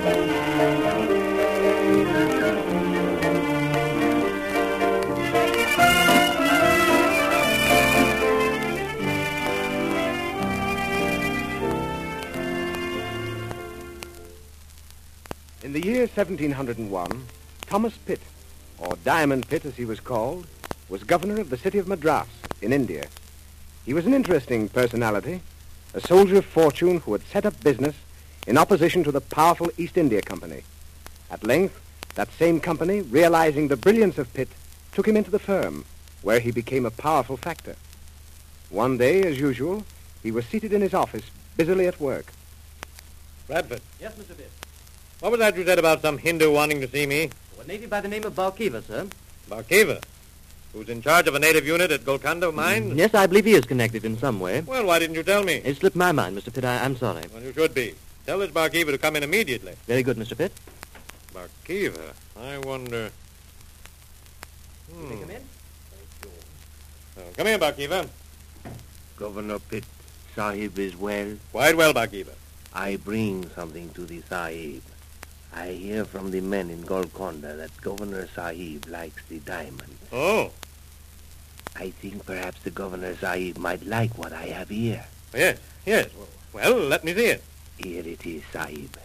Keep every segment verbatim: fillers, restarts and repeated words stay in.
In the year seventeen hundred one, Thomas Pitt, or Diamond Pitt as he was called, was governor of the city of Madras in India. He was an interesting personality, a soldier of fortune who had set up business in opposition to the powerful East India Company. At length, that same company, realizing the brilliance of Pitt, took him into the firm, where he became a powerful factor. One day, as usual, he was seated in his office, busily at work. Bradford. Yes, Mister Pitt. What was that you said about some Hindu wanting to see me? A native by the name of Balkiva, sir. Balkiva? Who's in charge of a native unit at Golconda Mines? Mm, yes, I believe he is connected in some way. Well, why didn't you tell me? It slipped my mind, Mister Pitt. I, I'm sorry. Well, you should be. Tell this Balkiva to come in immediately. Very good, Mister Pitt. Balkiva? I wonder... Hmm. May I come in? Oh, come here, Balkiva. Governor Pitt, Sahib is well. Quite well, Balkiva. I bring something to the Sahib. I hear from the men in Golconda that Governor Sahib likes the diamond. Oh. I think perhaps the Governor Sahib might like what I have here. Yes, yes. Well, let me see it. Here it is, Sahib.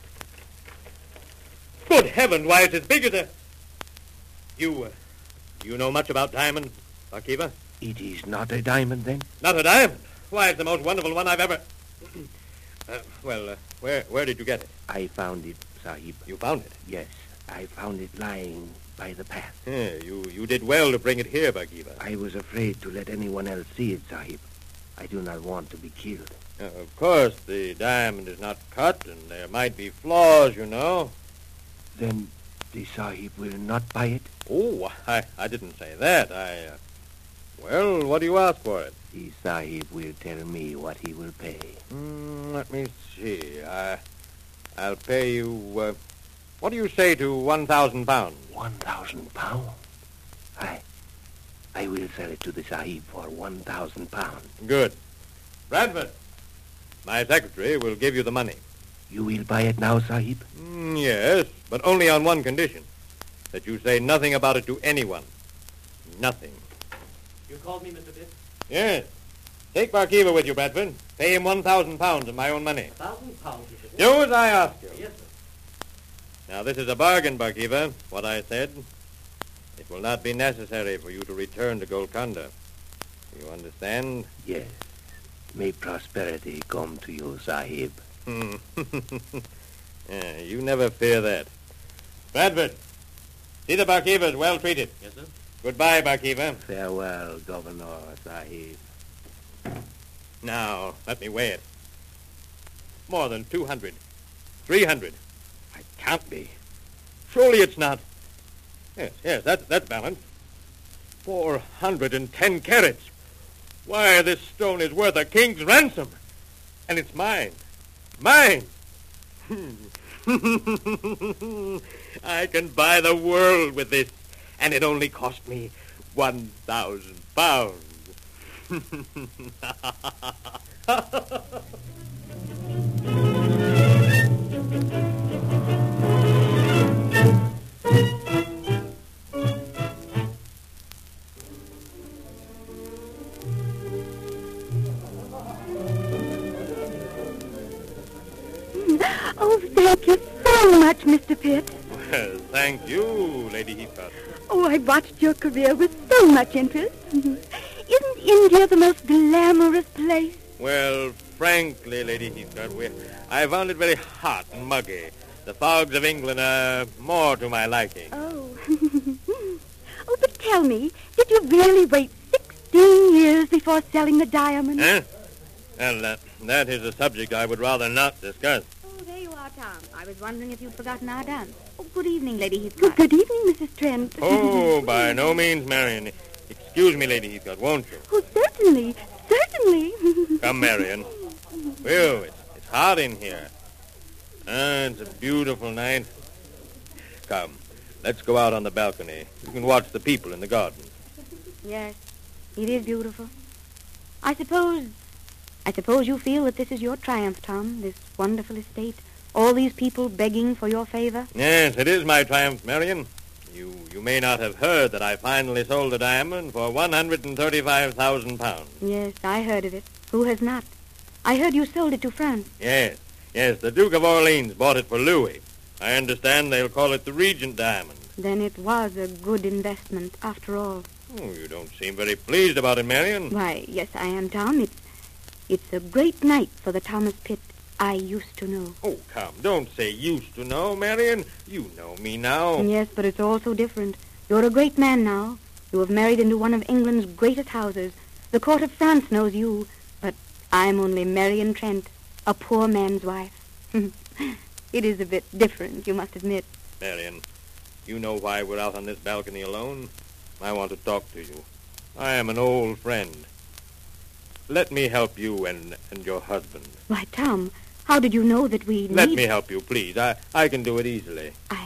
Good heavens, why, it's as big as a... You, uh, you know much about diamond, Balkiva? It is not a diamond, then? Not a diamond? Why, it's the most wonderful one I've ever... uh, well, uh, where where did you get it? I found it, Sahib. You found it? Yes, I found it lying by the path. Yeah, you, you did well to bring it here, Balkiva. I was afraid to let anyone else see it, Sahib. I do not want to be killed. Uh, of course, the diamond is not cut, and there might be flaws, you know. Then the Sahib will not buy it? Oh, I, I didn't say that. I, uh, well, what do you ask for it? The Sahib will tell me what he will pay. Mm, let me see. I, I'll pay you, uh, what do you say to one thousand pounds? One thousand pounds? I, I will sell it to the Sahib for one thousand pounds. Good. Bradford, my secretary will give you the money. You will buy it now, Sahib? Mm, yes, but only on one condition. That you say nothing about it to anyone. Nothing. You called me, Mister Pitt? Yes. Take Balkiva with you, Bradford. Pay him one thousand pounds of my own money. A thousand pounds, Mister Pitt? Do as I ask you. Yes, sir. Now, this is a bargain, Balkiva, what I said. It will not be necessary for you to return to Golconda. You understand? Yes. May prosperity come to you, Sahib. Hmm. Yeah, you never fear that. Bradford, see the Balkiva is well treated. Yes, sir. Goodbye, Balkiva. Farewell, Governor Sahib. Now, let me weigh it. More than two hundred. Three hundred. It can't be. Surely it's not. Yes, yes, that's, that's balanced. Four hundred and ten carats. Why, this stone is worth a king's ransom. And it's mine. Mine. I can buy the world with this. And it only cost me one thousand pounds. Oh, thank you so much, Mister Pitt. Well, thank you, Lady Heathcote. Oh, I watched your career with so much interest. Isn't India the most glamorous place? Well, frankly, Lady Heathcote, we, I found it very hot and muggy. The fogs of England are more to my liking. Oh. Oh, but tell me, did you really wait sixteen years before selling the diamond? Huh? Well, uh, that is a subject I would rather not discuss. Oh, there you are, Tom. I was wondering if you'd forgotten our dance. Oh, good evening, Lady Oh, Heathcote. good evening, Missus Trent. Oh, by no means, Marion. Excuse me, Lady Heathcote, won't you? Oh, certainly, certainly. Come, Marion. Well, it's, it's hot in here. Ah, it's a beautiful night. Come, let's go out on the balcony. You can watch the people in the garden. Yes, it is beautiful. I suppose... I suppose you feel that this is your triumph, Tom, this wonderful estate, All these people begging for your favor? Yes, it is my triumph, Marion. You you may not have heard that I finally sold the diamond for one hundred thirty-five thousand pounds. Yes, I heard of it. Who has not? I heard you sold it to France. Yes, yes, the Duke of Orleans bought it for Louis. I understand they'll call it the Regent diamond. Then it was a good investment, after all. Oh, you don't seem very pleased about it, Marion. Why, yes, I am, Tom. It's, it's a great night for the Thomas Pitt I used to know. Oh, come, don't say used to know, Marion. You know me now. Yes, but it's all so different. You're a great man now. You have married into one of England's greatest houses. The court of France knows you, but I'm only Marion Trent, a poor man's wife. It is a bit different, you must admit. Marion, you know why we're out on this balcony alone? I want to talk to you. I am an old friend. Let me help you and, and your husband. Why, Tom, how did you know that we Let need... me help you, please. I, I can do it easily. I...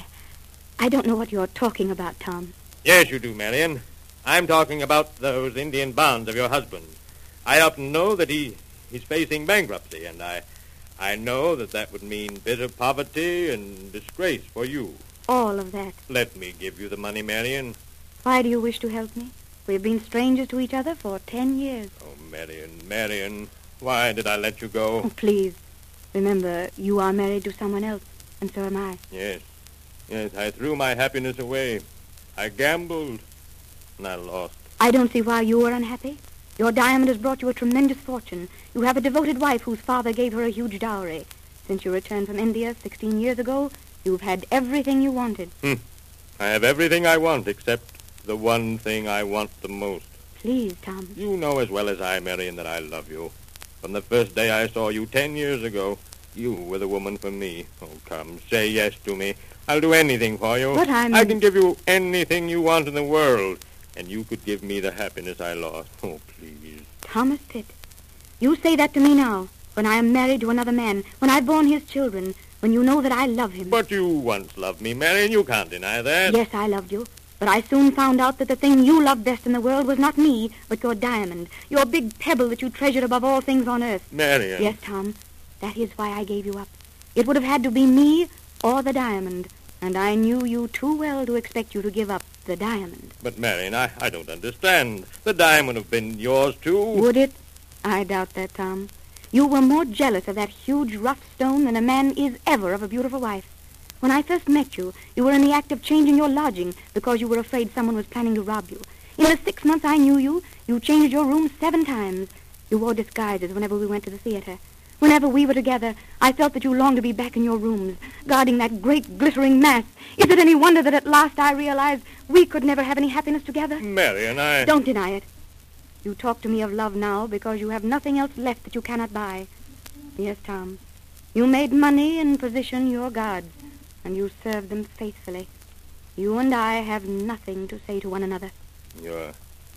I don't know what you're talking about, Tom. Yes, you do, Marion. I'm talking about those Indian bonds of your husband. I happen to know that he, he's facing bankruptcy, and I, I know that that would mean bitter poverty and disgrace for you. All of that. Let me give you the money, Marion. Why do you wish to help me? We've been strangers to each other for ten years. Oh, Marion, Marion, why did I let you go? Oh, please. Remember, you are married to someone else, and so am I. Yes, yes, I threw my happiness away. I gambled, and I lost. I don't see why you are unhappy. Your diamond has brought you a tremendous fortune. You have a devoted wife whose father gave her a huge dowry. Since your return from India sixteen years ago, you've had everything you wanted. Hmm. I have everything I want except the one thing I want the most. Please, Tom. You know as well as I, Marion, that I love you. From the first day I saw you ten years ago, you were the woman for me. Oh, come, say yes to me. I'll do anything for you. But I'm... I can give you anything you want in the world, and you could give me the happiness I lost. Oh, please. Thomas Pitt, you say that to me now, when I am married to another man, when I've borne his children, when you know that I love him. But you once loved me, Marion. You can't deny that. Yes, I loved you. But I soon found out that the thing you loved best in the world was not me, but your diamond, your big pebble that you treasured above all things on earth. Marion. Yes, Tom, that is why I gave you up. It would have had to be me or the diamond, and I knew you too well to expect you to give up the diamond. But, Marion, I, I don't understand. The diamond would have been yours, too. Would it? I doubt that, Tom. You were more jealous of that huge rough stone than a man is ever of a beautiful wife. When I first met you, you were in the act of changing your lodging because you were afraid someone was planning to rob you. In the six months I knew you, you changed your room seven times. You wore disguises whenever we went to the theater. Whenever we were together, I felt that you longed to be back in your rooms, guarding that great glittering mass. Is it any wonder that at last I realized we could never have any happiness together? Marion, I... Don't deny it. You talk to me of love now because you have nothing else left that you cannot buy. Yes, Tom, you made money and position your gods, and you served them faithfully. You and I have nothing to say to one another. You're...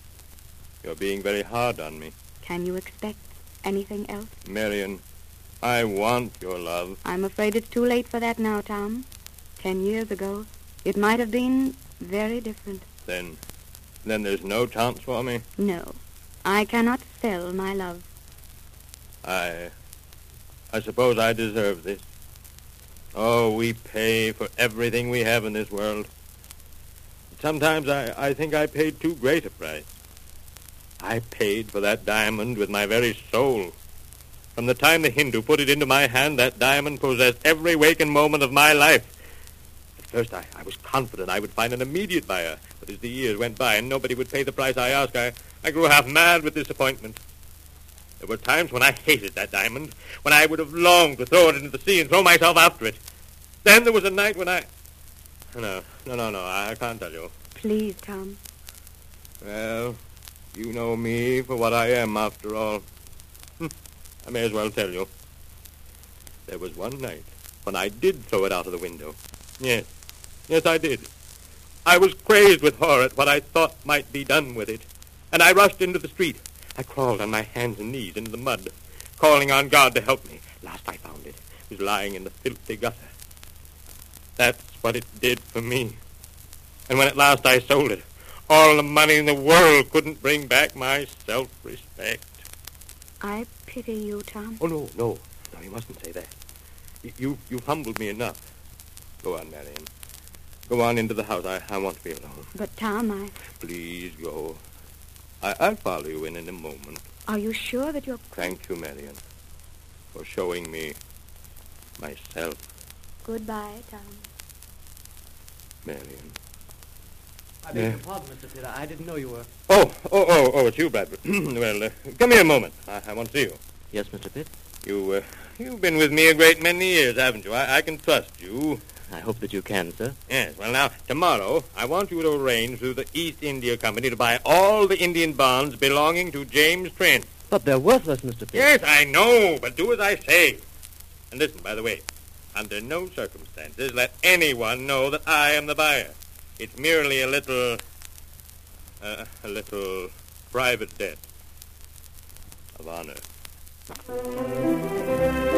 You're being very hard on me. Can you expect anything else? Marion, I want your love. I'm afraid it's too late for that now, Tom. Ten years ago, it might have been very different. Then... Then there's no chance for me? No. I cannot sell my love. I... I suppose I deserve this. Oh, we pay for everything we have in this world. Sometimes I, I think I paid too great a price. I paid for that diamond with my very soul. From the time the Hindu put it into my hand, that diamond possessed every waking moment of my life. At first, I, I was confident I would find an immediate buyer, but as the years went by and nobody would pay the price I asked, I, I grew half mad with disappointment. There were times when I hated that diamond, when I would have longed to throw it into the sea and throw myself after it. Then there was a night when I... No, no, no, no, I can't tell you. Please, Tom. Well, you know me for what I am, after all. Hm, I may as well tell you. There was one night when I did throw it out of the window. Yes, yes, I did. I was crazed with horror at what I thought might be done with it, and I rushed into the street. I crawled on my hands and knees into the mud, calling on God to help me. Last I found it, it was lying in the filthy gutter. That's what it did for me. And when at last I sold it, all the money in the world couldn't bring back my self-respect. I pity you, Tom. Oh, no, no. No, you mustn't say that. Y- You, you've humbled me enough. Go on, Marion. Go on into the house. I, I want to be alone. But, Tom, I... Please go. I, I'll follow you in in a moment. Are you sure that you're... Thank you, Marion, for showing me myself, Goodbye, Tom. Marion. I beg Yeah. your pardon, Mister Pitt. I didn't know you were... Oh, oh, oh, oh, it's you, Bradford. Well, uh, come here a moment. I, I want to see you. Yes, Mister Pitt. You, uh, you've been with me a great many years, haven't you? I, I can trust you. I hope that you can, sir. Yes, well, now, tomorrow, I want you to arrange through the East India Company to buy all the Indian bonds belonging to James Trent. But they're worthless, Mister Pitt. Yes, I know, but do as I say. And listen, by the way, under no circumstances let anyone know that I am the buyer. It's merely a little, uh, a little private debt of honor.